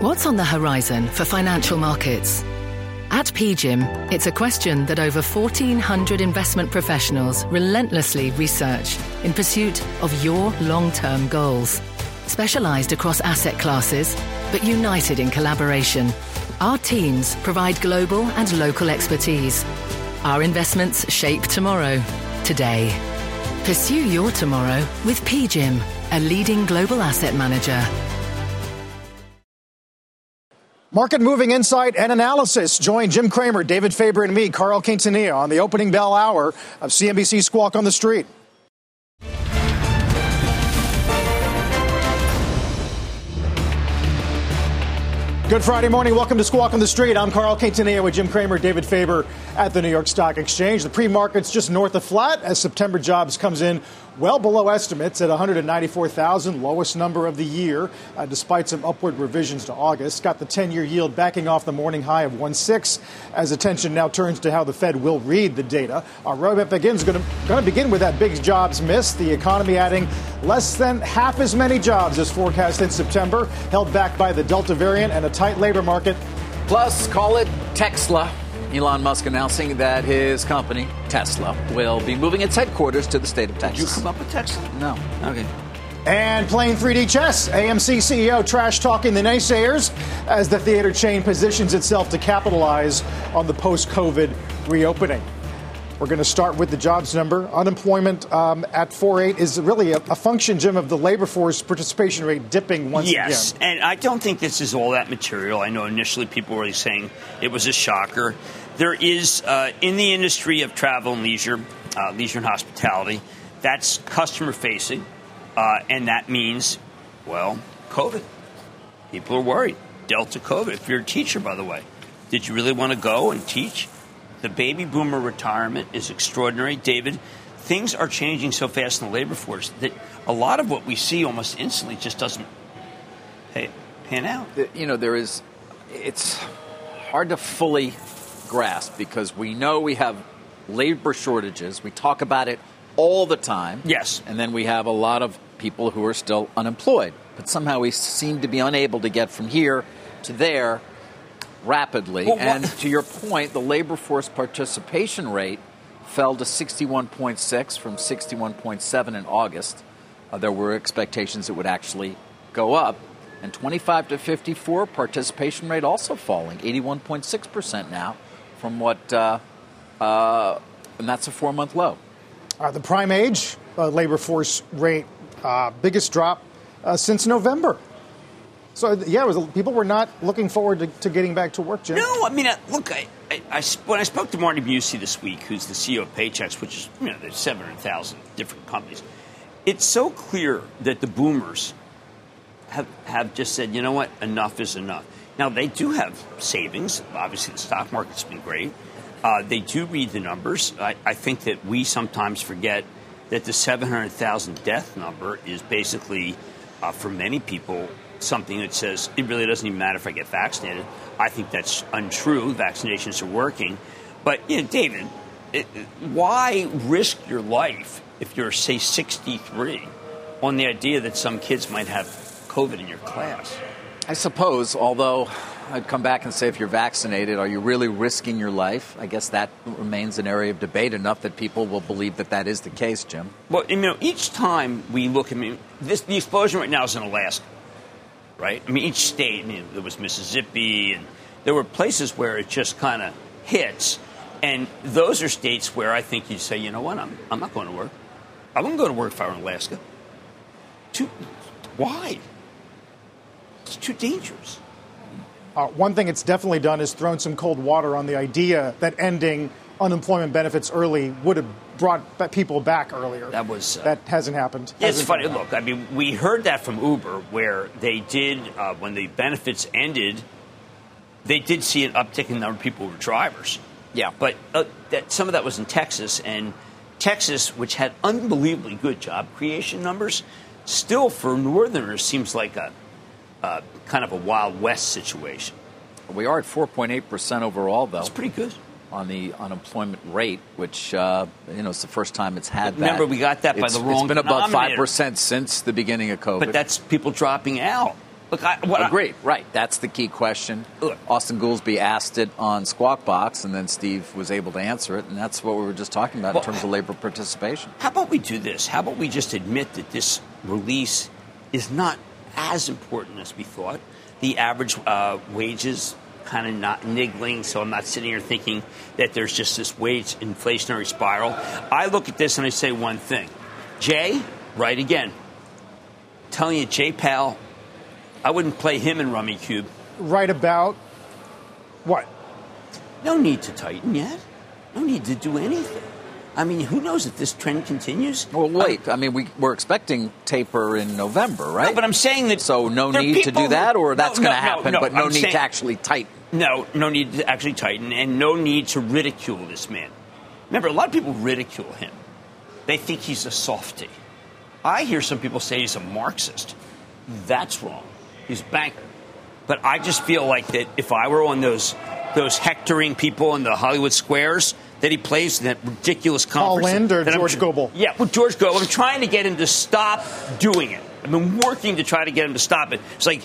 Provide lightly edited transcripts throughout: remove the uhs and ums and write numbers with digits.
What's on the horizon for financial markets? At PGIM, it's a question that over 1,400 investment professionals relentlessly research in pursuit of your long-term goals. Specialized across asset classes, but united in collaboration, our teams provide global and local expertise. Our investments shape tomorrow, today. Pursue your tomorrow with PGIM, a leading global asset manager. Market moving insight and analysis. Join Jim Cramer, David Faber, and me, Carl Quintanilla, on the opening bell hour of CNBC Squawk on the Street. Good Friday morning. Welcome to Squawk on the Street. I'm Carl Quintanilla with Jim Cramer, David Faber at the New York Stock Exchange. The pre-market's just north of flat as September jobs comes in well below estimates at 194,000, lowest number of the year, despite some upward revisions to August. Got the 10-year yield backing off the morning high of 1.6 as attention now turns to how the Fed will read the data. Our roadmap going to begin with that big jobs miss. The economy adding less than half as many jobs as forecast in September, held back by the Delta variant and a tight labor market. Plus, call it Tesla. Elon Musk announcing that his company, Tesla, will be moving its headquarters to the state of Texas. Did you come up with Tesla? No. Okay. And playing 3D chess, AMC CEO trash-talking the naysayers as the theater chain positions itself to capitalize on the post-COVID reopening. We're going to start with the jobs number. Unemployment at 4.8 is really a function, Jim, of the labor force participation rate dipping once again. Yes, and I don't think this is all that material. I know initially people were saying it was a shocker. There is, in the industry of travel and leisure and hospitality, that's customer-facing, and that means, well, COVID. People are worried. Delta COVID. If you're a teacher, by the way, did you really want to go and teach? The baby boomer retirement is extraordinary. David, things are changing so fast in the labor force that a lot of what we see almost instantly just doesn't pan out. It's hard to fully grasp because we know we have labor shortages. We talk about it all the time. Yes. And then we have a lot of people who are still unemployed. But somehow we seem to be unable to get from here to there rapidly. And to your point, the labor force participation rate fell to 61.6 from 61.7 in August. There were expectations it would actually go up. And 25 to 54 participation rate also falling, 81.6% now from what, and that's a 4-month low. The prime age labor force rate, biggest drop since November. So, people were not looking forward to getting back to work, Jim. No, I mean, look, when I spoke to Marty Busey this week, who's the CEO of Paychex, which is, there's 700,000 different companies, it's so clear that the boomers have just said, you know what, enough is enough. Now, they do have savings. Obviously, the stock market's been great. They do read the numbers. I think that we sometimes forget that the 700,000 death number is basically, for many people, something that says it really doesn't even matter if I get vaccinated. I think that's untrue. Vaccinations are working. But, David, why risk your life if you're, say, 63 on the idea that some kids might have COVID in your class? I suppose, although I'd come back and say if you're vaccinated, are you really risking your life? I guess that remains an area of debate enough that people will believe that is the case, Jim. Well, each time we look, the explosion right now is in Alaska. Right? each state, there was Mississippi, and there were places where it just kind of hits. And those are states where I think you say, you know what, I'm not going to work. I wouldn't go to work if I were in Alaska. Why? It's too dangerous. One thing it's definitely done is thrown some cold water on the idea that ending unemployment benefits early would have brought people back earlier. That hasn't happened. It's funny. Look, we heard that from Uber, where they did, when the benefits ended, they did see an uptick in the number of people who were drivers. Yeah. But some of that was in Texas. And Texas, which had unbelievably good job creation numbers, still for Northerners seems like a kind of a Wild West situation. We are at 4.8% overall, though. That's pretty good. On the unemployment rate, which, it's the first time it's had that. Remember, we got that by the wrong It's been above denominator. 5% since the beginning of COVID. But that's people dropping out. Look, Agreed. Right. That's the key question. Look. Austin Goolsbee asked it on Squawk Box, and then Steve was able to answer it, and that's what we were just talking about in terms of labor participation. How about we do this? How about we just admit that this release is not as important as we thought? The average wages kind of not niggling, so I'm not sitting here thinking that there's just this wage inflationary spiral. I look at this and I say one thing. Jay, right again. Telling you, Jay Powell, I wouldn't play him in Rummy Cube. Right about what? No need to tighten yet. No need to do anything. I mean, who knows if this trend continues? Well, wait. I mean, we're expecting taper in November, right? No, but I'm saying that... So no need to do that, or that's going to happen, but no need to actually tighten? No need to actually tighten, and no need to ridicule this man. Remember, a lot of people ridicule him. They think he's a softie. I hear some people say he's a Marxist. That's wrong. He's a banker. But I just feel like that if I were on those hectoring people in the Hollywood squares that he plays in that ridiculous conference. Paul Lind or George Gobel? Yeah, with George Gobel. I'm trying to get him to stop doing it. I've been working to try to get him to stop it. It's like,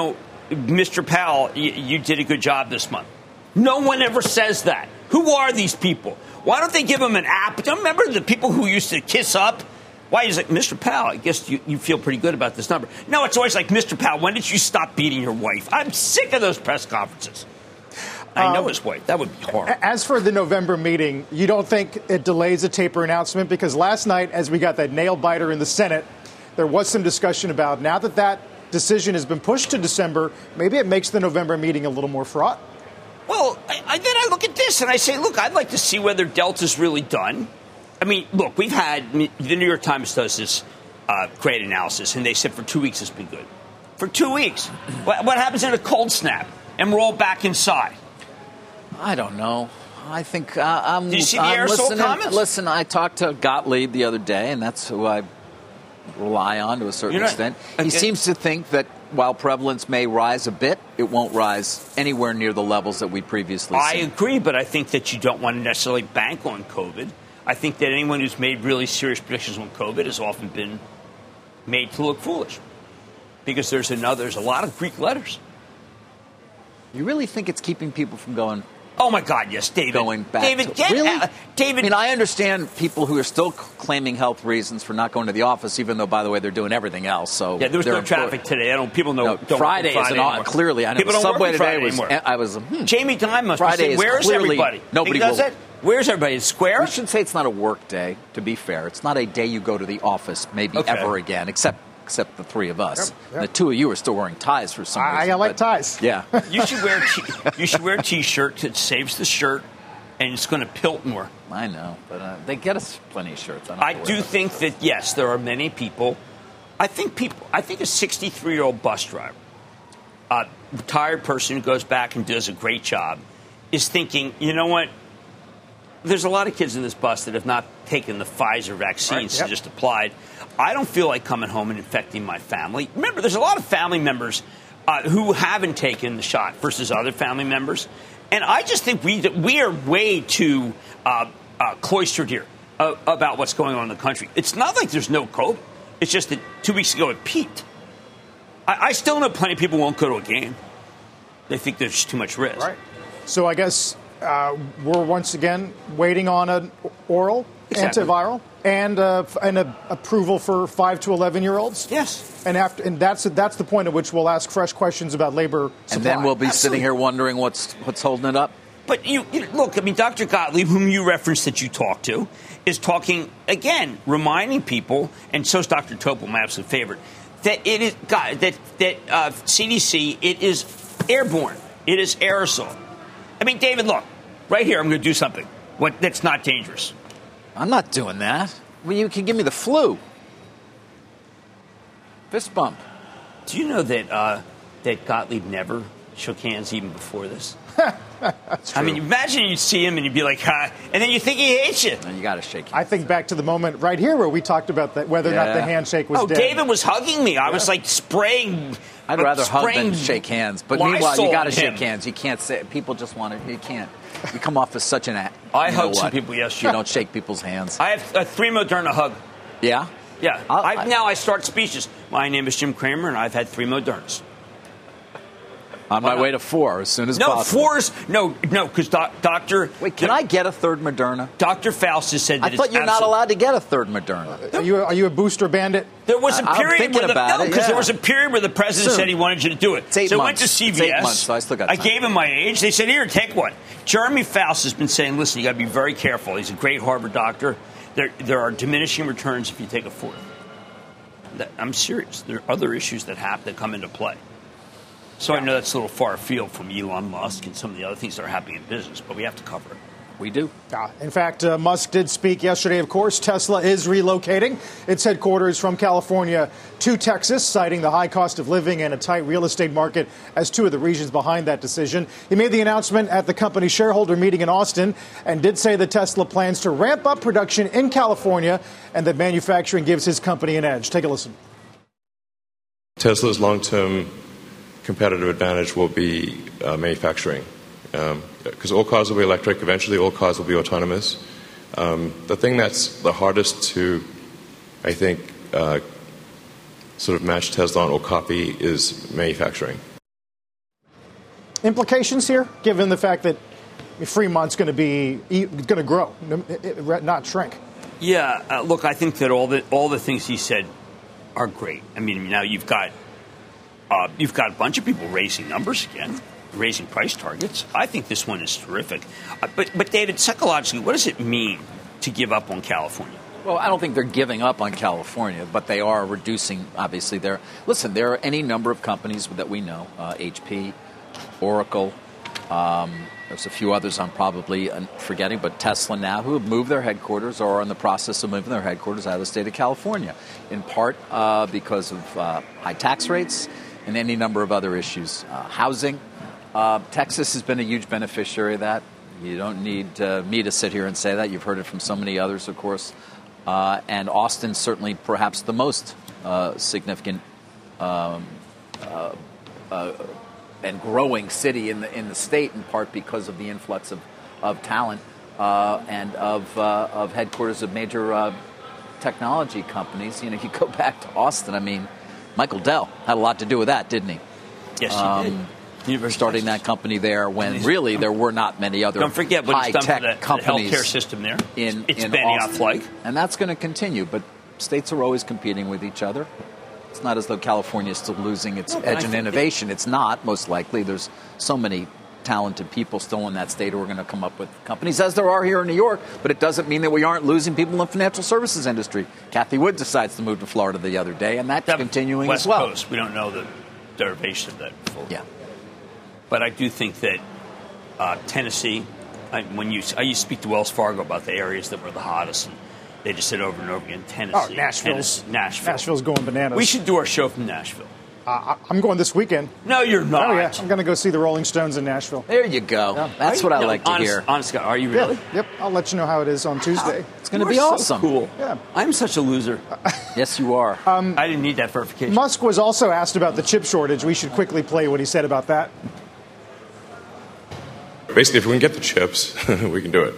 Mr. Powell, you did a good job this month. No one ever says that. Who are these people? Why don't they give him an app? Don't remember the people who used to kiss up? Why is it, Mr. Powell, I guess you feel pretty good about this number. No, it's always like, Mr. Powell, when did you stop beating your wife? I'm sick of those press conferences. I know his wife. That would be horrible. As for the November meeting, you don't think it delays a taper announcement? Because last night, as we got that nail-biter in the Senate, there was some discussion about now that decision has been pushed to December, maybe it makes the November meeting a little more fraught? Well, then I look at this and I say, look, I'd like to see whether Delta's really done. I mean, look, we've had the New York Times does this great analysis, and they said for 2 weeks it's been good. For 2 weeks. What happens in a cold snap? And we're all back inside. I don't know. I think I'm Do you see the aerosol comments? Listen, I talked to Gottlieb the other day, and that's who I rely on to a certain extent. He seems to think that while prevalence may rise a bit, it won't rise anywhere near the levels that we previously seen. I agree, but I think that you don't want to necessarily bank on COVID. I think that anyone who's made really serious predictions on COVID has often been made to look foolish because there's a lot of Greek letters. You really think it's keeping people from going? Oh my God, yes, David. Going back David, to really? David. I mean, I understand people who are still claiming health reasons for not going to the office, even though, by the way, they're doing everything else. So yeah, there was no traffic today. People know. Friday is clearly. I know. People Subway today was. I was. Jamie Dimon must Friday be saying, "Where's everybody?" Nobody does it. Where's everybody? Square? We should say it's not a work day, to be fair. It's not a day you go to the office maybe ever again, except the three of us. Yep. The two of you are still wearing ties for some reason. I like ties. Yeah. You should wear a T-shirt that saves the shirt, and it's going to pilt more. I know, but they get us plenty of shirts. I do think that, yes, there are many people. I think a 63-year-old bus driver, a retired person who goes back and does a great job, is thinking, you know what? There's a lot of kids in this bus that have not taken the Pfizer vaccines and just applied. I don't feel like coming home and infecting my family. Remember, there's a lot of family members who haven't taken the shot versus other family members. And I just think we are way too cloistered here about what's going on in the country. It's not like there's no COVID. It's just that 2 weeks ago it peaked. I still know plenty of people won't go to a game. They think there's too much risk. Right. So I guess we're once again waiting on an oral antiviral and an approval for 5 to 11-year-olds. Yes, and that's the point at which we'll ask fresh questions about labor supply. And then we'll be sitting here wondering what's holding it up. But you look, I mean, Dr. Gottlieb, whom you referenced that you talked to, is talking again, reminding people, and so is Dr. Topol, my absolute favorite, that it is CDC. It is airborne. It is aerosol. I mean, David, look, right here, I'm going to do something that's not dangerous. I'm not doing that. Well, you can give me the flu. Fist bump. Do you know that Gottlieb never shook hands even before this? That's true. I mean, imagine you'd see him and you'd be like, "Hi," and then you think he hates you. And you got to shake hands. I think back to the moment right here where we talked about whether or not the handshake was dead. David was hugging me. I was like spraying. I'd rather hug than shake hands. But meanwhile, you got to shake him. hands. You can't say people just want to. You can't. You come off as such an. I hugged some people yesterday. You don't shake people's hands. I have a 3 Moderna hug. Yeah. Yeah. Now I start speeches. My name is Jim Cramer, and I've had 3 Modernas. On my way to 4 as soon as possible. No, because Dr. Wait, can I get a third Moderna? Dr. Fauci said that I thought you're not allowed to get a third Moderna. Are you a booster bandit? There was a period there was a period where the president said he wanted you to do it. So I went to CVS. It's 8 months, so I still got time. I gave him my age. They said, here, take one. Jeremy Fauci has been saying, listen, you got to be very careful. He's a great Harvard doctor. There are diminishing returns if you take a fourth. I'm serious. There are other issues that come into play. So I know that's a little far afield from Elon Musk and some of the other things that are happening in business, but we have to cover it. We do. In fact, Musk did speak yesterday, of course. Tesla is relocating its headquarters from California to Texas, citing the high cost of living and a tight real estate market as two of the reasons behind that decision. He made the announcement at the company's shareholder meeting in Austin and did say that Tesla plans to ramp up production in California and that manufacturing gives his company an edge. Take a listen. Tesla's long-term competitive advantage will be manufacturing. Because all cars will be electric. Eventually, all cars will be autonomous. The thing that's the hardest to, I think, sort of match Tesla on or copy is manufacturing. Implications here, given the fact that Fremont's going to grow, not shrink. Yeah, look, I think that all the things he said are great. I mean, now you've got a bunch of people raising numbers again. Raising price targets. I think this one is terrific. But David, psychologically, what does it mean to give up on California? Well, I don't think they're giving up on California, but they are reducing, obviously. There are any number of companies that we know, HP, Oracle, there's a few others I'm probably forgetting, but Tesla now, who have moved their headquarters or are in the process of moving their headquarters out of the state of California, in part because of high tax rates and any number of other issues. Housing. Texas has been a huge beneficiary of that. You don't need me to sit here and say that. You've heard it from so many others, of course. And Austin certainly perhaps the most significant and growing city in the state, in part because of the influx of talent and of headquarters of major technology companies. You know, you go back to Austin. I mean, Michael Dell had a lot to do with that, didn't he? Yes, he did. Starting that company there when really there were not many other high-tech companies. The healthcare system there. It's in Benioff Austin. like. And that's going to continue. But states are always competing with each other. It's not as though California is still losing its edge in innovation. It's not, most likely. There's so many talented people still in that state who are going to come up with companies, as there are here in New York. But it doesn't mean that we aren't losing people in the financial services industry. Kathy Wood decides to move to Florida the other day, and that's continuing West as well. Coast. We don't know the derivation of that fully. Yeah. But I do think that Tennessee, I used to speak to Wells Fargo about the areas that were the hottest, and they just said over and over again, Tennessee. Oh, Nashville's going bananas. We should do our show from Nashville. I'm going this weekend. No, you're not. Oh, yeah. I'm going to go see the Rolling Stones in Nashville. There you go. Yeah. That's what I like to hear. Honest, are you really? Yep. I'll let you know how it is on Tuesday. It's going to be awesome. So cool. Yeah. I'm such a loser. Yes, you are. I didn't need that verification. Musk was also asked about the chip shortage. We should quickly play what he said about that. Basically, if we can get the chips, we can do it.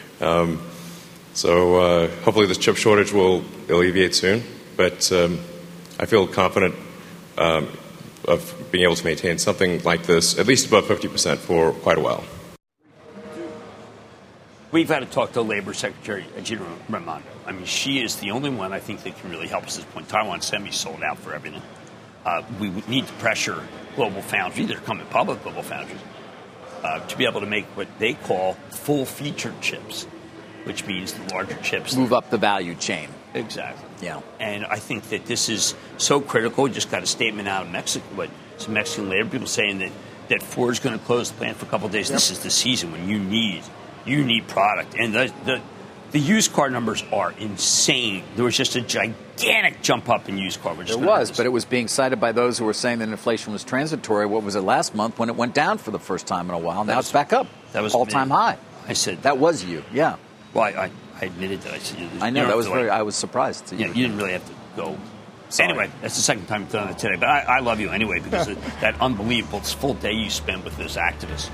So hopefully this chip shortage will alleviate soon. But I feel confident of being able to maintain something like this, at least above 50% for quite a while. We've had to talk to Labor Secretary Gina Raimondo. I mean, she is the only one I think that can really help us at this point. Taiwan Semi sold out for everything. We need to pressure Global Foundries, they're coming public, Global Foundries, to be able to make what they call full-featured chips, which means the larger chips. Move up the value chain. Exactly. Yeah. And I think that this is so critical. We just got a statement out of Mexico, but some Mexican labor people saying that Ford's going to close the plant for a couple of days. Yep. This is the season when you need product. And the used car numbers are insane. There was just a gigantic jump up in used car. There was, but it was being cited by those who were saying that inflation was transitory. What was it last month when it went down for the first time in a while? Now it's back up. That was all-time high. I said that was you. Yeah. Well, I admitted that. I said I know that was I was surprised. Yeah, you didn't really have to go. Sorry. Anyway, that's the second time you've done it today. But I love you anyway because of that unbelievable full day you spend with this activist.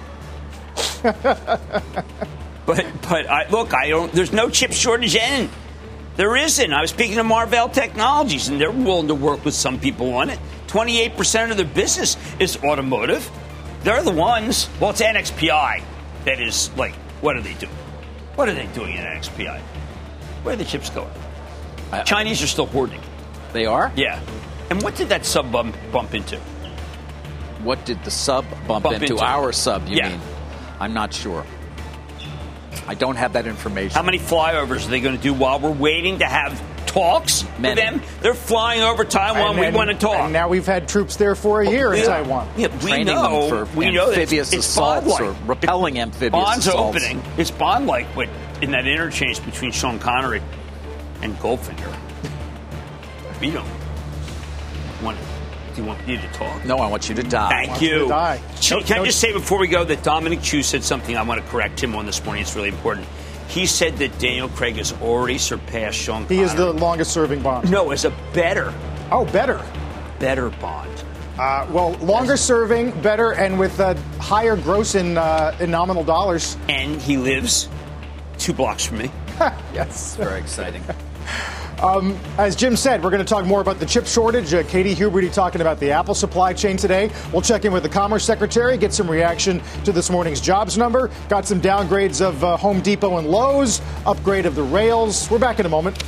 But there's no chip shortage in. There isn't. I was speaking to Marvell Technologies, and they're willing to work with some people on it. 28% of their business is automotive. They're the ones. Well, it's NXPI that is like, what are they doing? What are they doing in NXPI? Where are the chips going? Chinese are still hoarding. They are? Yeah. And what did that sub bump into? What did the sub bump into? Our sub, you mean? I'm not sure. I don't have that information. How many flyovers are they going to do while we're waiting to have talks with them? They're flying over Taiwan. We want to talk. And now we've had troops there for a year in Taiwan. Yeah, Training them for amphibious assaults or repelling amphibious assaults. Bond's opening. It's Bond-like in that interchange between Sean Connery and Goldfinger. We don't want to. Do you want you to talk? No, I want you to die. Thank you. Can I just say before we go that Dominic Chu said something I want to correct him on this morning. It's really important. He said that Daniel Craig has already surpassed Sean Connery. He is the longest-serving Bond. No, as a better. Oh, better. Better Bond. Well, longer-serving, better, and with higher gross in nominal dollars. And he lives 2 blocks from me. Yes. Very exciting. As Jim said, we're going to talk more about the chip shortage. Katie Huberty talking about the Apple supply chain today. We'll check in with the Commerce Secretary, get some reaction to this morning's jobs number. Got some downgrades of Home Depot and Lowe's, upgrade of the rails. We're back in a moment.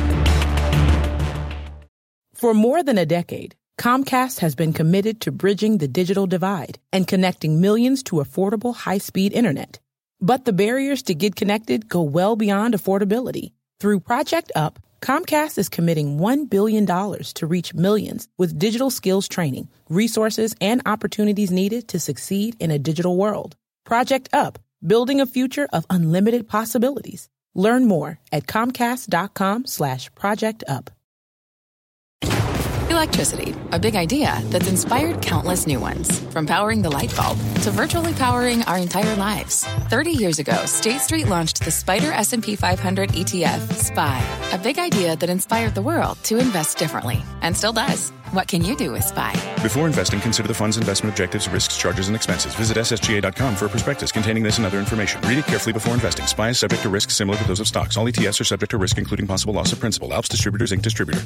For more than a decade, Comcast has been committed to bridging the digital divide and connecting millions to affordable high-speed internet. But the barriers to get connected go well beyond affordability. Through Project Up, Comcast is committing $1 billion to reach millions with digital skills training, resources, and opportunities needed to succeed in a digital world. Project Up, building a future of unlimited possibilities. Learn more at comcast.com/projectup. Electricity, a big idea that's inspired countless new ones. From powering the light bulb to virtually powering our entire lives. 30 years ago, State Street launched the Spider S&P 500 ETF, SPY. A big idea that inspired the world to invest differently. And still does. What can you do with SPY? Before investing, consider the fund's investment objectives, risks, charges, and expenses. Visit ssga.com for a prospectus containing this and other information. Read it carefully before investing. SPY is subject to risks similar to those of stocks. All ETFs are subject to risk, including possible loss of principal. Alps Distributors, Inc. Distributor.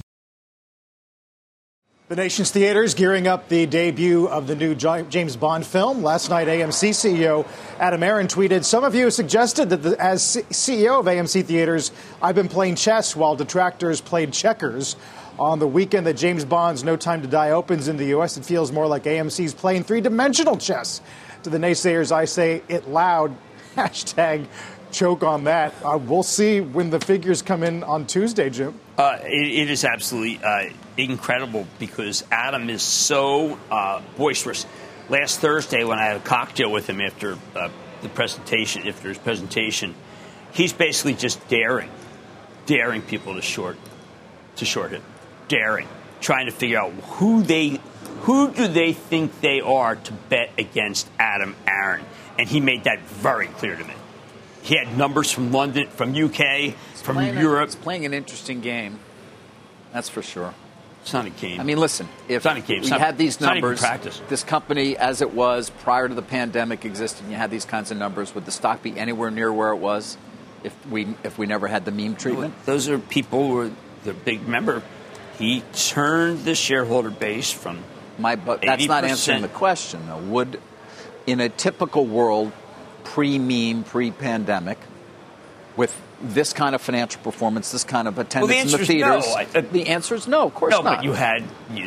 The nation's theaters gearing up the debut of the new James Bond film. Last night, AMC CEO Adam Aron tweeted, "Some of you suggested that as CEO of AMC Theaters, I've been playing chess while detractors played checkers. On the weekend that James Bond's No Time to Die opens in the U.S., it feels more like AMC's playing three-dimensional chess. To the naysayers, I say it loud. Hashtag choke on that." We'll see when the figures come in on Tuesday, Jim. It is absolutely incredible because Adam is so boisterous. Last Thursday, when I had a cocktail with him after his presentation, he's basically just daring people to short it, trying to figure out who do they think they are to bet against Adam Aron, and he made that very clear to me. He had numbers from London, from UK, from Europe. He's playing an interesting game. That's for sure. It's not a game. I mean, listen, if we had these numbers, this company, as it was prior to the pandemic existed, you had these kinds of numbers, would the stock be anywhere near where it was if we never had the meme treatment? Those are people who are the big. Remember, he turned the shareholder base from But that's not answering the question, though. Would, in a typical world, pre-meme, pre-pandemic, with this kind of financial performance, this kind of attendance in the theaters? No. The answer is no, of course not. No, but you have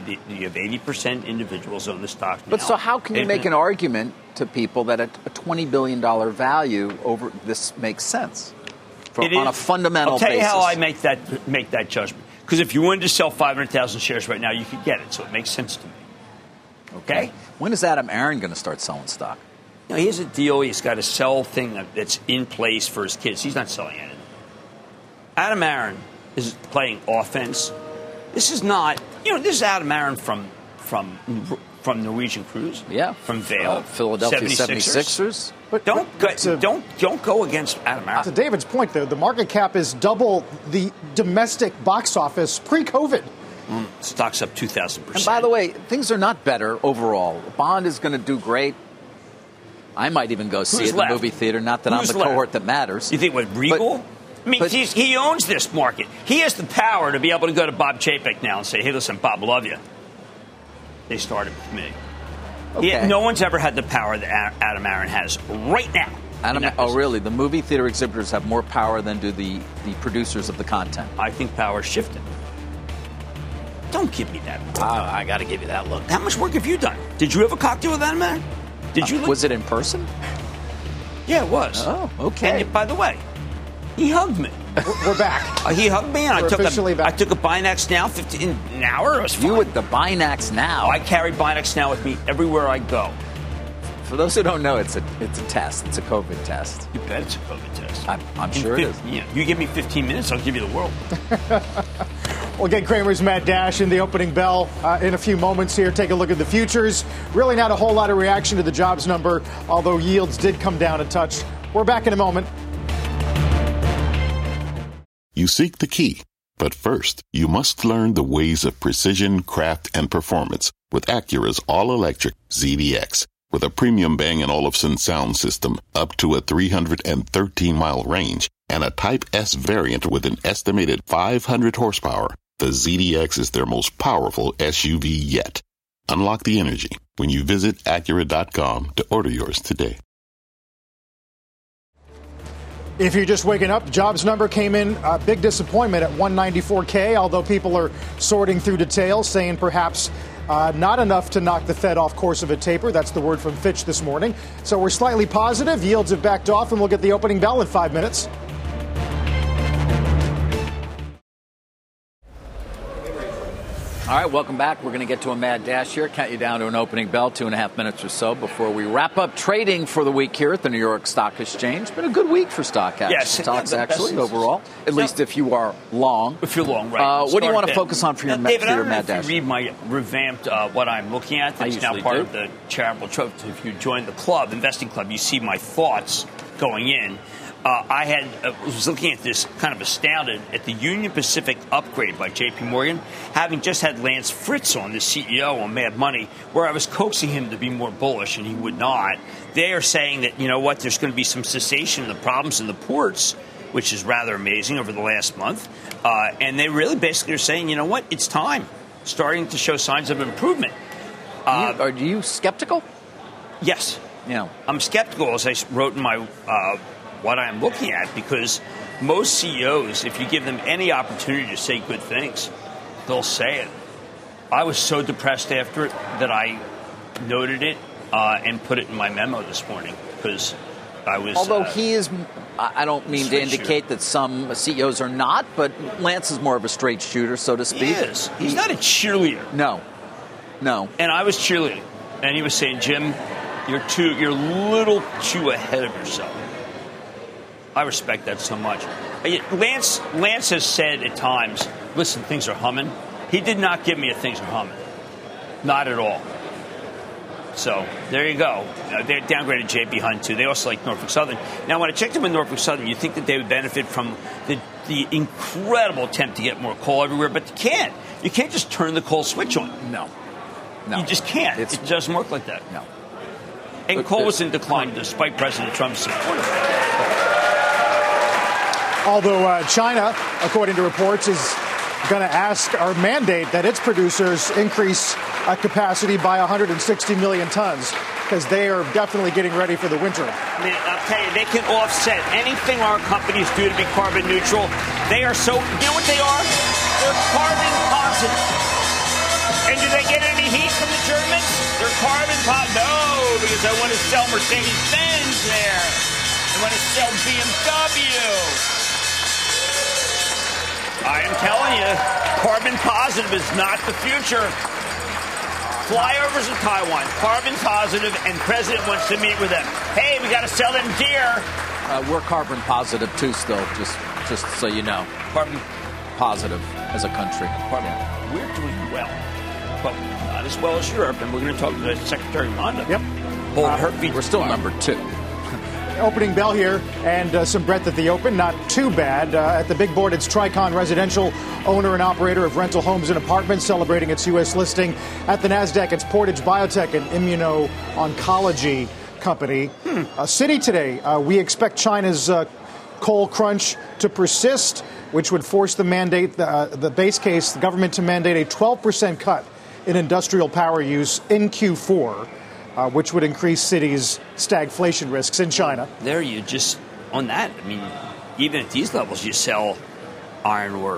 80% individuals own the stock now. But so how can you make an argument to people that a $20 billion value over this makes sense on a fundamental basis? I'll tell you how I make that judgment. Because if you wanted to sell 500,000 shares right now, you could get it. So it makes sense to me. Okay? When is Adam Aron going to start selling stock? No, he has a deal. He's got a sell thing that's in place for his kids. He's not selling anything. Adam Aron is playing offense. This is not, this is Adam Aron from Norwegian Cruise. Yeah. From Vail. Philadelphia 76ers. But don't go against Adam Aron. To David's point, though, the market cap is double the domestic box office pre-COVID. Stock's up 2,000%. And by the way, things are not better overall. Bond is going to do great. I might even go see it in the movie theater. Not that I'm the cohort that matters. You think with Regal? He owns this market. He has the power to be able to go to Bob Chapek now and say, "Hey, listen, Bob, love you." They started with me. Okay. No one's ever had the power that Adam Aron has right now. Really? The movie theater exhibitors have more power than do the producers of the content? I think power is shifted. Don't give me that look. I got to give you that look. How much work have you done? Did you have a cocktail with Adam Aron? Did you? Was it in person? Yeah, it was. Oh, okay. And by the way, he hugged me. We're back. He hugged me, and I took a Binax Now 15 an hour. It was fun. You with the Binax Now? I carry Binax Now with me everywhere I go. For those who don't know, it's a test. It's a COVID test. You bet it's a COVID test. I'm sure it is. Yeah, you give me 15 minutes, I'll give you the world. We'll get Cramer's Mad Dash in the opening bell in a few moments here. Take a look at the futures. Really not a whole lot of reaction to the jobs number, although yields did come down a touch. We're back in a moment. You seek the key, but first, you must learn the ways of precision, craft, and performance with Acura's all-electric ZDX. With a premium Bang & Olufsen sound system up to a 313-mile range and a Type S variant with an estimated 500 horsepower, the ZDX is their most powerful SUV yet. Unlock the energy when you visit Acura.com to order yours today. If you're just waking up, jobs number came in a big disappointment at 194K, although people are sorting through details, saying perhaps not enough to knock the Fed off course of a taper. That's the word from Fitch this morning. So we're slightly positive. Yields have backed off, and we'll get the opening bell in 5 minutes. All right, welcome back. We're going to get to a mad dash here. Count you down to an opening bell, 2.5 minutes or so before we wrap up trading for the week here at the New York Stock Exchange. Been a good week for stocks, actually, overall. At least if you are long. If you're long, right. What do you want to focus on for your David, mad dash? If you read my revamped what I'm looking at, that's now part of the charitable trust. If you join the club, investing club, you see my thoughts going in. I was looking at this, kind of astounded at the Union Pacific upgrade by J.P. Morgan, having just had Lance Fritz on, the CEO on Mad Money, where I was coaxing him to be more bullish, and he would not. They are saying that, you know what, there's going to be some cessation in the problems in the ports, which is rather amazing over the last month. And they really basically are saying, you know what, it's time, starting to show signs of improvement. Are you skeptical? Yes. Yeah. I'm skeptical, as I wrote in my what I'm looking at, because most CEOs, if you give them any opportunity to say good things, they'll say it. I was so depressed after it that I noted it and put it in my memo this morning, because I was... Although he is, I don't mean to indicate that some CEOs are not, but Lance is more of a straight shooter, so to speak. He is. He's not a cheerleader. No. And I was cheerleading. And he was saying, Jim, you're a little too ahead of yourself. I respect that so much. Lance has said at times, listen, things are humming. He did not give me a things are humming. Not at all. So there you go. They downgraded J.B. Hunt, too. They also like Norfolk Southern. Now, when I checked them with Norfolk Southern, you'd think that they would benefit from the incredible attempt to get more coal everywhere, but they can't. You can't just turn the coal switch on. No. You just can't. It doesn't work like that. No. And coal was in decline despite President Trump's support of it. Although China, according to reports, is going to ask or mandate that its producers increase capacity by 160 million tons, because they are definitely getting ready for the winter. I mean, I'll tell you, they can offset anything our companies do to be carbon neutral. They are so, you know what they are? They're carbon positive. And do they get any heat from the Germans? They're carbon positive. No, because I want to sell Mercedes-Benz there. I want to sell BMW. I am telling you, carbon positive is not the future. Flyovers of Taiwan, carbon positive, and President wants to meet with them. Hey, we got to sell them deer. We're carbon positive, too, still, just so you know. Carbon positive as a country. We're doing well, but not as well as Europe, and we're going to talk to Secretary Raimondo. Yep. Hold her feet. We're still number 2. Opening bell here, and some breadth at the open. Not too bad. At the big board, it's Tricon Residential, owner and operator of rental homes and apartments, celebrating its U.S. listing. At the NASDAQ, it's Portage Biotech, an immuno-oncology company. Citi today, we expect China's coal crunch to persist, which would force the mandate, the base case, the government to mandate a 12% cut in industrial power use in Q4. which would increase Citi's stagflation risks in China. There you just, on that, I mean, even at these levels, you sell iron ore,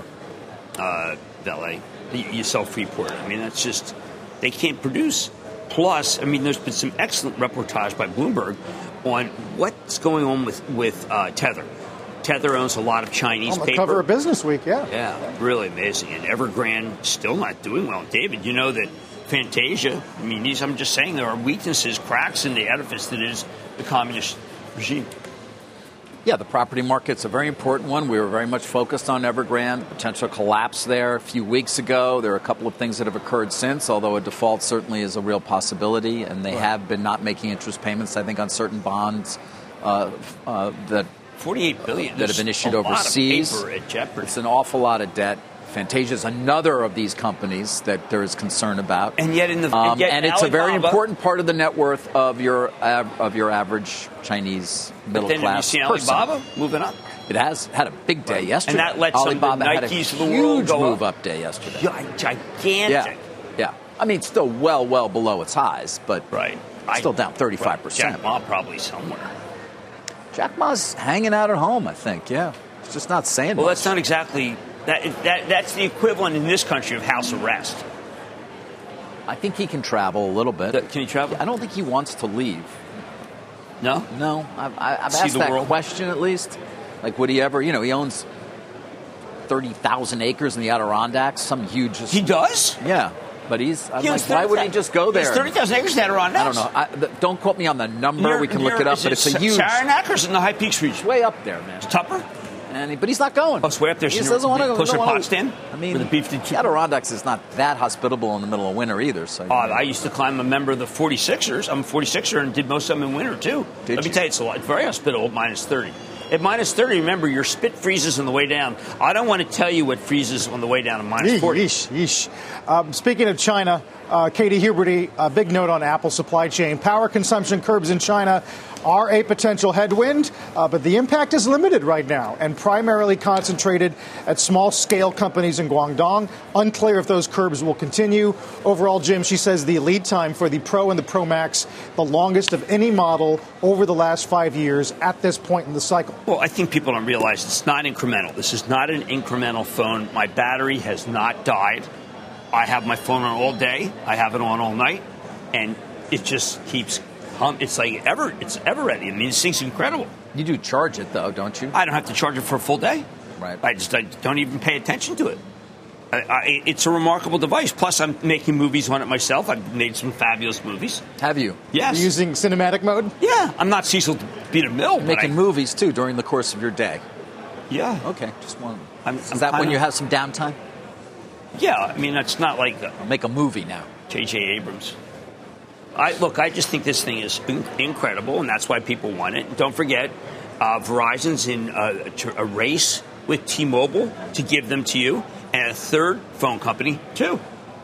Vale, you sell Freeport. I mean, that's just, they can't produce. Plus, I mean, there's been some excellent reportage by Bloomberg on what's going on with Tether. Tether owns a lot of Chinese on the paper. Cover of Business Week, yeah. Yeah, really amazing. And Evergrande still not doing well. David, you know that Fantasia, I mean, I'm just saying there are weaknesses, cracks in the edifice that is the communist regime. Yeah, the property market's a very important one. We were very much focused on Evergrande, the potential collapse there a few weeks ago. There are a couple of things that have occurred since, although a default certainly is a real possibility. And they have been not making interest payments, I think, on certain bonds that $48 billion that have been issued overseas. A lot of paper at jeopardy. It's an awful lot of debt. Fantasia is another of these companies that there is concern about, and yet and it's a very important part of the net worth of your average Chinese middle class person. But then you see Alibaba moving up. It has had a big day yesterday, and that lets Alibaba some of the Nikes of the world huge go move up day yesterday. Gigantic. Yeah. I mean, still well below its highs, but still down 35%. Jack Ma probably somewhere. Jack Ma's hanging out at home, I think. Yeah, he's just not saying. Well, much. That's not exactly. That's the equivalent in this country of house arrest. I think he can travel a little bit. Can he travel? I don't think he wants to leave. No? No. I've asked that question at least. Like, would he ever, he owns 30,000 acres in the Adirondacks, some huge... He does? Yeah. But why would he just go there? He's 30,000 acres in the Adirondacks? I don't know. Don't quote me on the number. We can look it up, but it's a huge... Saranac or is it in the High Peaks region? It's way up there, man. It's Tupper? But he's not going. Oh, it's way up there. He doesn't want to go. Close to Potsdam? I mean, the Adirondacks is not that hospitable in the middle of winter either. So I used to climb a member of the 46ers. I'm a 46er and did most of them in winter, too. Let me tell you, it's very hospitable at minus 30. At minus 30, remember, your spit freezes on the way down. I don't want to tell you what freezes on the way down at minus 40. Yeesh. Speaking of China, Katie Huberty, a big note on Apple supply chain. Power consumption curbs in China are a potential headwind, but the impact is limited right now and primarily concentrated at small-scale companies in Guangdong. Unclear if those curbs will continue. Overall, Jim, she says the lead time for the Pro and the Pro Max, the longest of any model over the last 5 years at this point in the cycle. Well, I think people don't realize it's not incremental. This is not an incremental phone. My battery has not died. I have my phone on all day. I have it on all night, and it just keeps. It's ever ready. I mean, this thing's incredible. You do charge it though, don't you? I don't have to charge it for a full day. Right. I don't even pay attention to it. It's a remarkable device. Plus, I'm making movies on it myself. I've made some fabulous movies. Have you? Yes. You're using cinematic mode? Yeah. I'm not Cecil B. DeMille. Making movies too during the course of your day. Yeah. Okay. Just one. Is that when you have some downtime? Yeah. I mean, it's not like I'll make a movie now. J.J. Abrams. I just think this thing is incredible, and that's why people want it. Don't forget, Verizon's in a race with T-Mobile to give them to you, and a third phone company, too.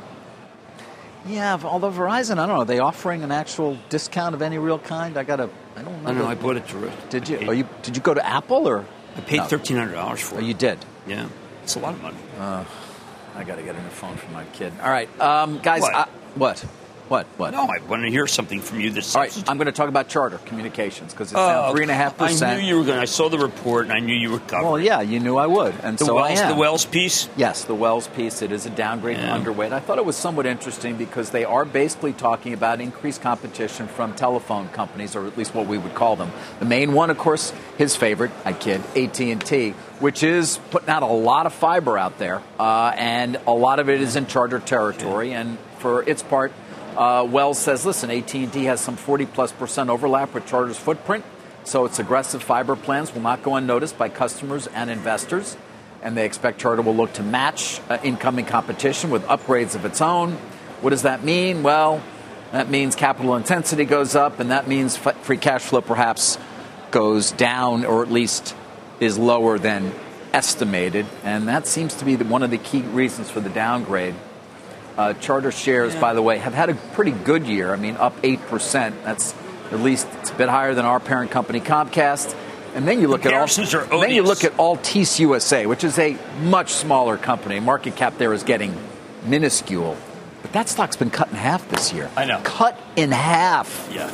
Yeah, although Verizon, I don't know, are they offering an actual discount of any real kind? I don't know. I know, I bought it to Did you? Did you go to Apple or? I paid $1,300 for it. Oh, you did? Yeah. It's a lot of money. I got to get a new phone for my kid. All right, guys. What? No, I want to hear something from you. All right, I'm going to talk about Charter Communications because it's down 3.5%. I knew you were going to. I saw the report and I knew you were covered. Well, yeah, you knew I would, and so I am. The Wells piece? Yes, the Wells piece. It is a downgrade to underweight. I thought it was somewhat interesting because they are basically talking about increased competition from telephone companies, or at least what we would call them. The main one, of course, his favorite, I kid, AT&T, which is putting out a lot of fiber out there, and a lot of it is in Charter territory, and for its part, Wells says, listen, AT&T has some 40+% overlap with Charter's footprint, so its aggressive fiber plans will not go unnoticed by customers and investors, and they expect Charter will look to match incoming competition with upgrades of its own. What does that mean? Well, that means capital intensity goes up, and that means free cash flow perhaps goes down, or at least is lower than estimated, and that seems to be one of the key reasons for the downgrade. Charter shares, by the way, have had a pretty good year. I mean, up 8%. That's at least it's a bit higher than our parent company, Comcast. And then you look at Altice USA, which is a much smaller company. Market cap there is getting minuscule. But that stock's been cut in half this year. I know. Cut in half. Yeah.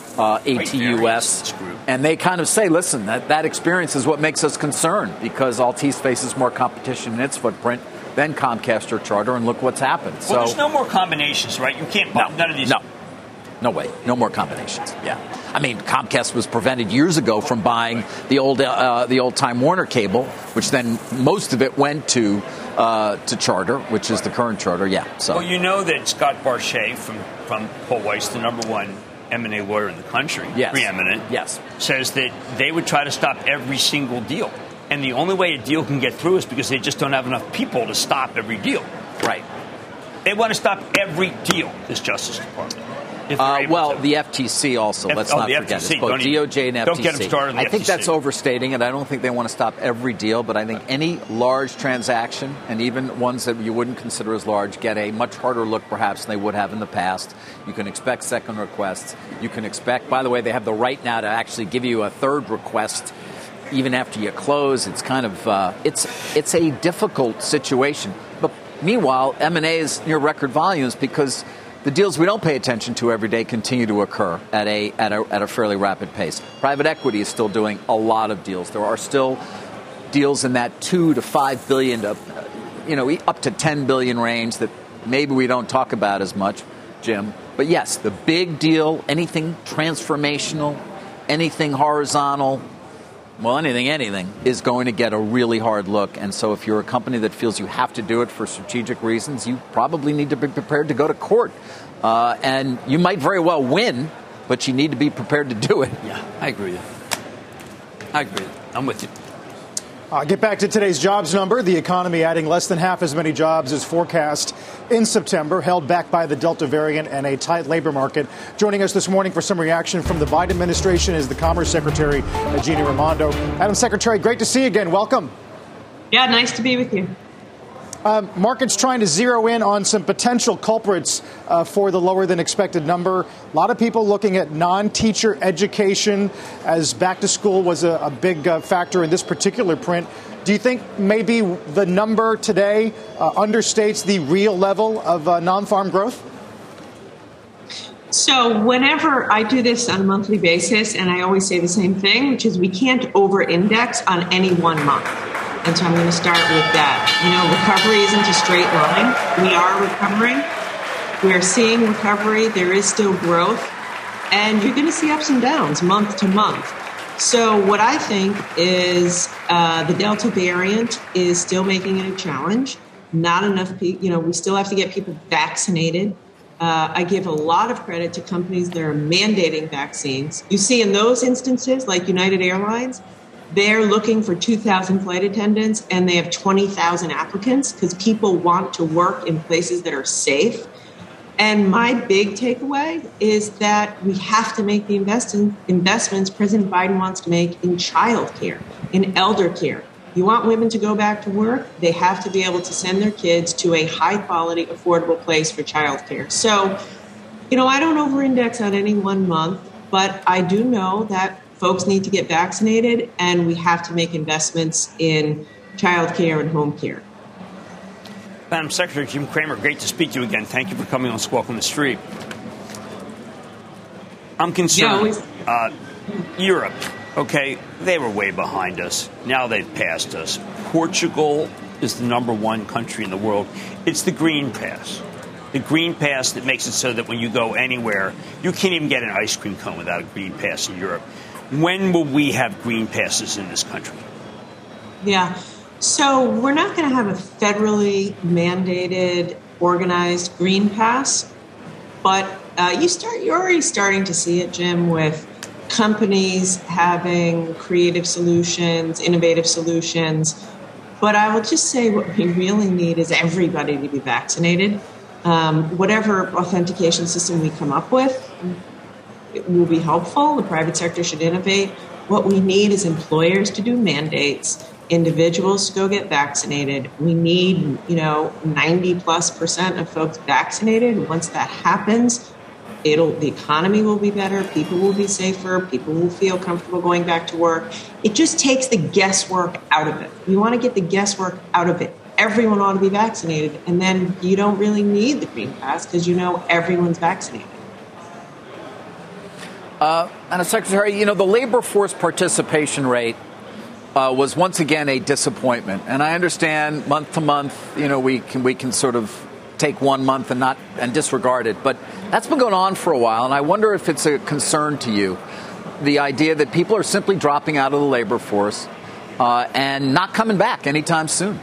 ATUS. And they kind of say, listen, that experience is what makes us concerned because Altice faces more competition in its footprint than Comcast or Charter, and look what's happened. Well, so there's no more combinations, right? You can't buy none of these. No way. No more combinations. Yeah. I mean, Comcast was prevented years ago from buying the old Time Warner cable, which then most of it went to Charter, which is the current Charter. Yeah. So. Well, you know that Scott Barchet from Paul Weiss, the number one M&A lawyer in the country, preeminent, says that they would try to stop every single deal. And the only way a deal can get through is because they just don't have enough people to stop every deal. Right. They want to stop every deal, this Justice Department. The FTC also. Let's not forget. FTC, it's both DOJ and FTC. Don't get them started on the I think FTC. that's overstating it. I don't think they want to stop every deal, but I think any large transaction, and even ones that you wouldn't consider as large, get a much harder look perhaps than they would have in the past. You can expect second requests. You can expect, by the way, they have the right now to actually give you a third request even after you close. It's kind of, it's a difficult situation. But meanwhile, M&A is near record volumes because the deals we don't pay attention to every day continue to occur at a fairly rapid pace. Private equity is still doing a lot of deals. There are still deals in that $2 to $5 billion, up to $10 billion range that maybe we don't talk about as much, Jim. But yes, the big deal, anything transformational, anything horizontal, well, anything is going to get a really hard look. And so if you're a company that feels you have to do it for strategic reasons, you probably need to be prepared to go to court. And you might very well win, but you need to be prepared to do it. Yeah, I agree with you. I'm with you. Get back to today's jobs number. The economy adding less than half as many jobs as forecast in September, held back by the Delta variant and a tight labor market. Joining us this morning for some reaction from the Biden administration is the Commerce Secretary, Gina Raimondo. Madam Secretary, great to see you again. Welcome. Yeah, nice to be with you. Markets trying to zero in on some potential culprits for the lower than expected number. A lot of people looking at non-teacher education as back to school was a big factor in this particular print. Do you think maybe the number today understates the real level of non-farm growth? So whenever I do this on a monthly basis, and I always say the same thing, which is we can't over-index on any one month. And so I'm going to start with that. Recovery isn't a straight line. We are recovering. We are seeing recovery. There is still growth. And you're going to see ups and downs month to month. So what I think is the Delta variant is still making it a challenge. Not enough people, we still have to get people vaccinated. I give a lot of credit to companies that are mandating vaccines. You see in those instances, like United Airlines, they're looking for 2,000 flight attendants, and they have 20,000 applicants because people want to work in places that are safe. And my big takeaway is that we have to make the investments President Biden wants to make in childcare, in elder care. You want women to go back to work, they have to be able to send their kids to a high-quality, affordable place for childcare. So, I don't over-index on any one month, but I do know that folks need to get vaccinated, and we have to make investments in child care and home care. Madam Secretary Jim Cramer, great to speak to you again. Thank you for coming on Squawk on the Street. I'm concerned. Europe, okay, they were way behind us. Now they've passed us. Portugal is the number one country in the world. It's the Green Pass. The Green Pass that makes it so that when you go anywhere, you can't even get an ice cream cone without a Green Pass in Europe. When will we have green passes in this country? Yeah. So we're not going to have a federally mandated, organized green pass, but you're already starting to see it, Jim, with companies having creative solutions, innovative solutions. But I will just say what we really need is everybody to be vaccinated. Whatever authentication system we come up with, it will be helpful. The private sector should innovate. What we need is employers to do mandates, individuals to go get vaccinated. We need, 90+% of folks vaccinated. Once that happens, the economy will be better. People will be safer. People will feel comfortable going back to work. It just takes the guesswork out of it. We want to get the guesswork out of it. everyone ought to be vaccinated. And then you don't really need the Green Pass because you know everyone's vaccinated. And Secretary, the labor force participation rate was once again a disappointment. And I understand month to month, we can sort of take 1 month and disregard it. But that's been going on for a while. And I wonder if it's a concern to you, the idea that people are simply dropping out of the labor force and not coming back anytime soon.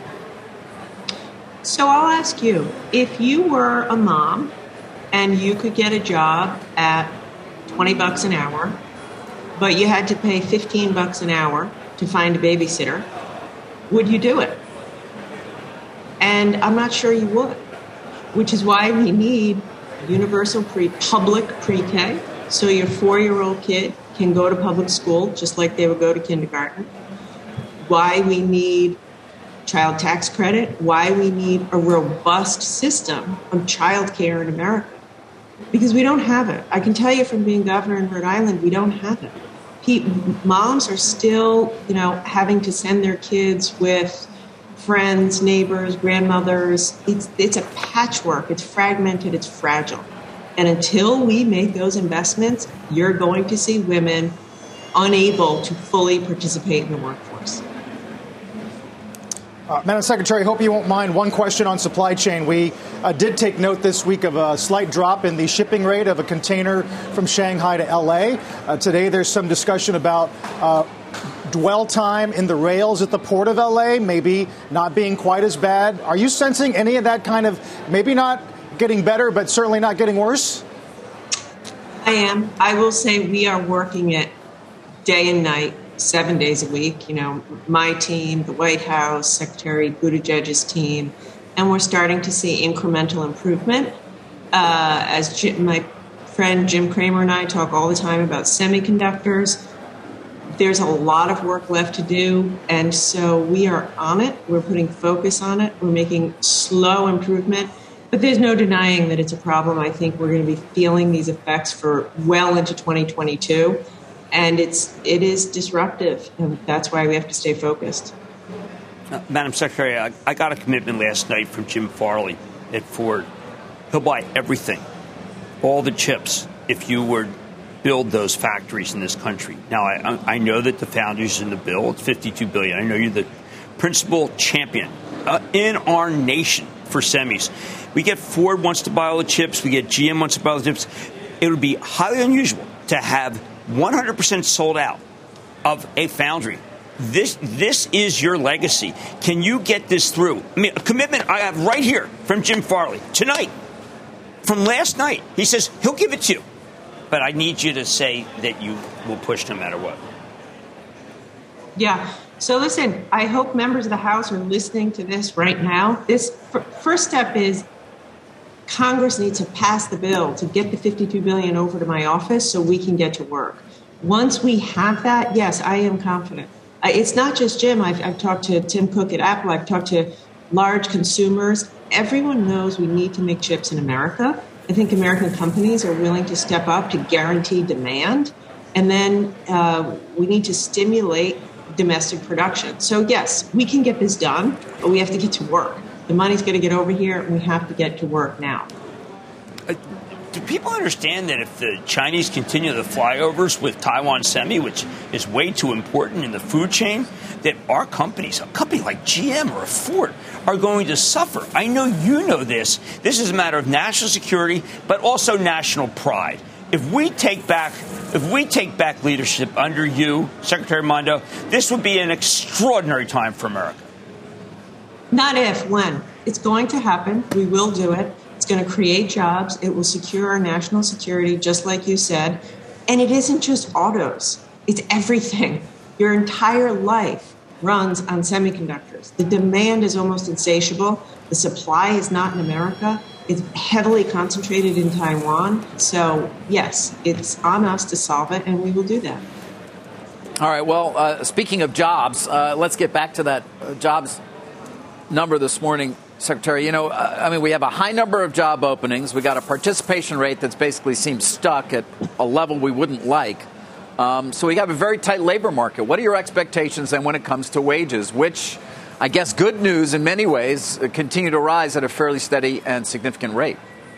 So I'll ask you, if you were a mom and you could get a job at $20 an hour, but you had to pay $15 an hour to find a babysitter, would you do it? And I'm not sure you would, which is why we need universal public pre-K, so your 4-year-old kid can go to public school just like they would go to kindergarten. Why we need child tax credit, why we need a robust system of child care in America. Because we don't have it. I can tell you from being governor in Rhode Island, we don't have it. Moms are still, having to send their kids with friends, neighbors, grandmothers. It's a patchwork. It's fragmented. It's fragile. And until we make those investments, you're going to see women unable to fully participate in the workforce. Madam Secretary, hope you won't mind one question on supply chain. We did take note this week of a slight drop in the shipping rate of a container from Shanghai to L.A. Today, there's some discussion about dwell time in the rails at the port of L.A., maybe not being quite as bad. Are you sensing any of that kind of maybe not getting better, but certainly not getting worse? I am. I will say we are working it day and night, 7 days a week, my team, the White House, Secretary Buttigieg's team, and we're starting to see incremental improvement. As my friend Jim Cramer and I talk all the time about semiconductors, there's a lot of work left to do, and so we are on it. We're putting focus on it. We're making slow improvement, but there's no denying that it's a problem. I think we're going to be feeling these effects for well into 2022. And it is disruptive, and that's why we have to stay focused. Madam Secretary, I got a commitment last night from Jim Farley at Ford. He'll buy everything, all the chips, if you were to build those factories in this country. Now, I know that the founders in the bill, it's $52 billion. I know you're the principal champion in our nation for semis. We get Ford wants to buy all the chips. We get GM wants to buy all the chips. It would be highly unusual to have 100% sold out of a foundry. This is your legacy. Can you get this through? I mean, a commitment I have right here from Jim Farley tonight, from last night. He says he'll give it to you, but I need you to say that you will push no matter what. Yeah. So listen, I hope members of the House are listening to this right now. This first step is Congress needs to pass the bill to get the $52 billion over to my office so we can get to work. Once we have that, yes, I am confident. It's not just Jim. I've talked to Tim Cook at Apple. I've talked to large consumers. Everyone knows we need to make chips in America. I think American companies are willing to step up to guarantee demand. And then we need to stimulate domestic production. So, yes, we can get this done, but we have to get to work. The money's going to get over here, and we have to get to work now. Do people understand that if the Chinese continue the flyovers with Taiwan Semi, which is way too important in the food chain, that our companies, a company like GM or a Ford, are going to suffer? I know you know this. This is a matter of national security, but also national pride. If we take back leadership under you, Secretary Mondo, this would be an extraordinary time for America. Not if, when. It's going to happen. We will do it. It's going to create jobs. It will secure our national security, just like you said. And it isn't just autos. It's everything. Your entire life runs on semiconductors. The demand is almost insatiable. The supply is not in America. It's heavily concentrated in Taiwan. So, yes, it's on us to solve it, and we will do that. All right. Well, speaking of jobs, let's get back to that jobs number this morning, Secretary. We have a high number of job openings. We got a participation rate that's basically seems stuck at a level we wouldn't like. So we have a very tight labor market. What are your expectations then when it comes to wages? Which I guess good news in many ways, continue to rise at a fairly steady and significant rate.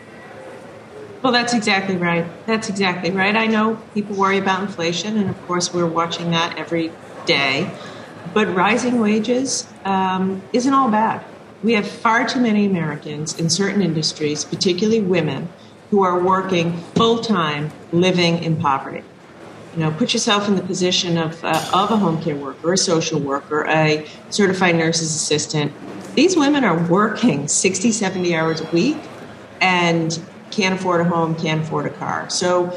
Well, that's exactly right. I know people worry about inflation, and of course we're watching that every day. But rising wages isn't all bad. We have far too many Americans in certain industries, particularly women, who are working full-time, living in poverty. Put yourself in the position of a home care worker, a social worker, a certified nurse's assistant. These women are working 60, 70 hours a week and can't afford a home, can't afford a car. So,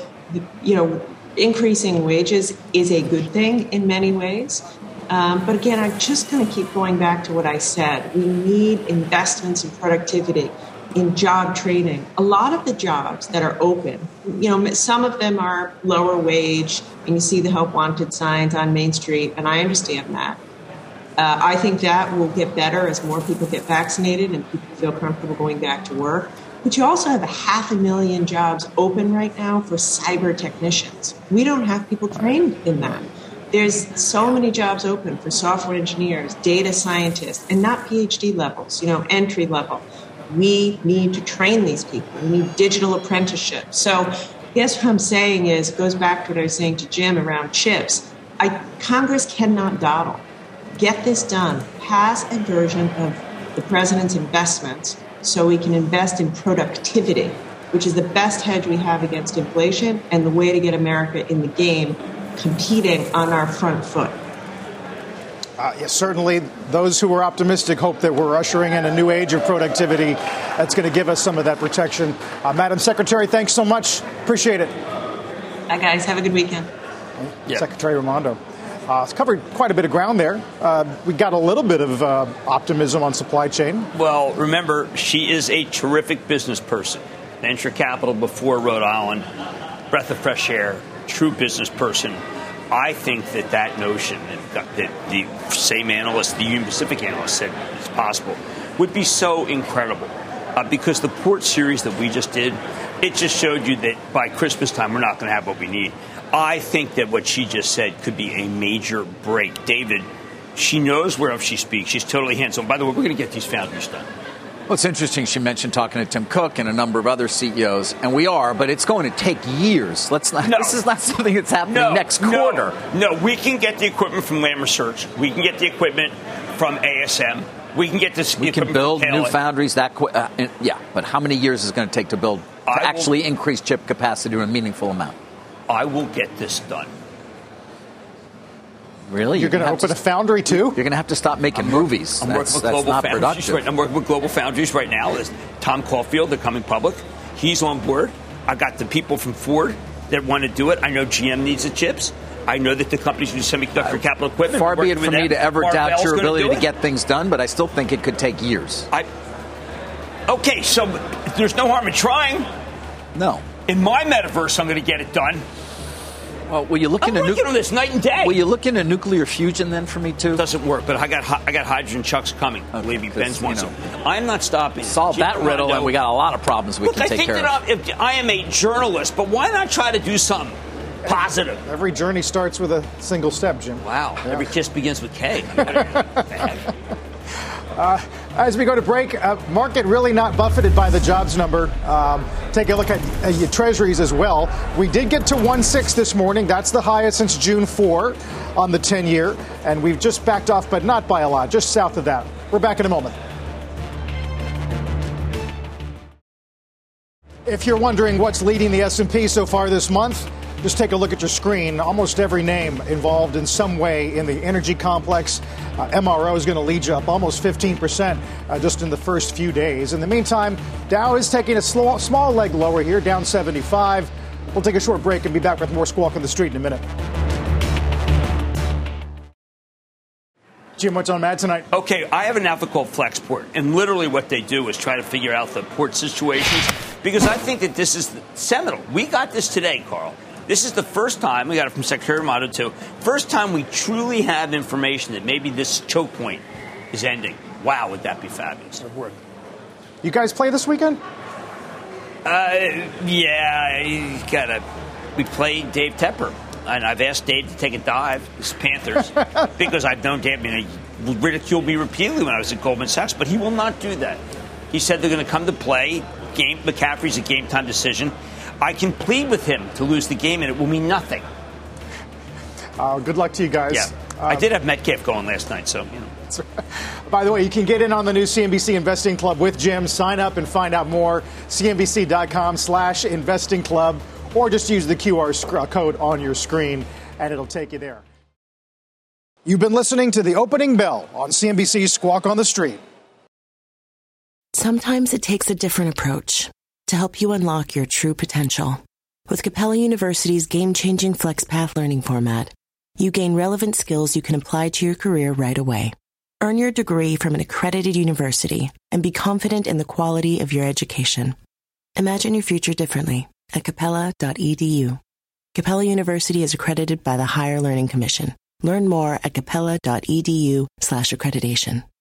increasing wages is a good thing in many ways. But again, I'm just going to keep going back to what I said. We need investments in productivity, in job training. A lot of the jobs that are open, some of them are lower wage, and you see the help wanted signs on Main Street, and I understand that. I think that will get better as more people get vaccinated and people feel comfortable going back to work. But you also have 500,000 jobs open right now for cyber technicians. We don't have people trained in that. There's so many jobs open for software engineers, data scientists, and not PhD levels, entry level. We need to train these people. We need digital apprenticeship. So I guess what I'm saying is, it goes back to what I was saying to Jim around chips. Congress cannot dawdle. Get this done. Pass a version of the president's investments so we can invest in productivity, which is the best hedge we have against inflation and the way to get America in the game, competing on our front foot. Yes, certainly those who are optimistic hope that we're ushering in a new age of productivity that's going to give us some of that protection. Madam Secretary, thanks so much. Appreciate it. Hi, guys. Have a good weekend. Yeah. Secretary Raimondo. It's covered quite a bit of ground there. We got a little bit of optimism on supply chain. Well, remember, she is a terrific business person. Venture capital before Rhode Island, breath of fresh air, true business person. I think that notion that the same analyst, the Union Pacific analyst, said is possible would be so incredible. Because the port series that we just did, it just showed you that by Christmas time, we're not going to have what we need. I think that what she just said could be a major break. David, she knows whereof she speaks. She's totally hands-on. By the way, we're going to get these foundries done. Well, it's interesting she mentioned talking to Tim Cook and a number of other CEOs, and we are, but it's going to take years. This is not something that's happening next quarter. No, we can get the equipment from Lam Research. We can get the equipment from ASM. We can get this. We can build new foundries that quick. But how many years is it going to take to build actually increase chip capacity to a meaningful amount? I will get this done. Really? You're going to open a foundry, too? You're going to have to stop making movies. That's not productive. I'm working with Global Foundries right now. There's Tom Caulfield, they're coming public. He's on board. I got the people from Ford that want to do it. I know GM needs the chips. I know that the companies do semiconductor capital equipment. Far be it for me to ever doubt your ability to get things done, but I still think it could take years. Okay, so there's no harm in trying. No. In my metaverse, I'm going to get it done. Well, will you look into working on this night and day. Will you look into nuclear fusion then for me too? It doesn't work, but I got hydrogen chucks coming. Okay, believe me, Ben's wants them. I'm not stopping. Solve that riddle, and we got a lot of problems we can take care of. I think that I am a journalist, but why not try to do something positive? Every journey starts with a single step, Jim. Wow. Yeah. Every kiss begins with K. As we go to break, market really not buffeted by the jobs number. Take a look at your treasuries as well. We did get to 1.6 this morning. That's the highest since June 4 on the 10-year. And we've just backed off, but not by a lot, just south of that. We're back in a moment. If you're wondering what's leading the S&P so far this month, just take a look at your screen. Almost every name involved in some way in the energy complex. MRO is going to lead you up almost 15% just in the first few days. In the meantime, Dow is taking a small leg lower here, down 75. We'll take a short break and be back with more Squawk on the Street in a minute. Jim, what's on Mad tonight? Okay, I have an outfit called Flexport, and literally what they do is try to figure out the port situations, because I think that this is seminal. We got this today, Carl. This is the first time, we got it from Secretary Raimondo too, first time we truly have information that maybe this choke point is ending. Wow, would that be fabulous. You guys play this weekend? Yeah, we play Dave Tepper. And I've asked Dave to take a dive, this Panthers, because I've known Dave. ridiculed me repeatedly when I was at Goldman Sachs, but he will not do that. He said they're going to come to play. McCaffrey's a game-time decision. I can plead with him to lose the game, and it will mean nothing. Good luck to you guys. Yeah. I did have Metcalf going last night, so, you know. By the way, you can get in on the new CNBC Investing Club with Jim. Sign up and find out more. CNBC.com/investing club, or just use the QR code on your screen, and it'll take you there. You've been listening to The Opening Bell on CNBC's Squawk on the Street. Sometimes it takes a different approach to help you unlock your true potential. With Capella University's game-changing FlexPath learning format, you gain relevant skills you can apply to your career right away. Earn your degree from an accredited university and be confident in the quality of your education. Imagine your future differently at capella.edu. Capella University is accredited by the Higher Learning Commission. Learn more at capella.edu/accreditation.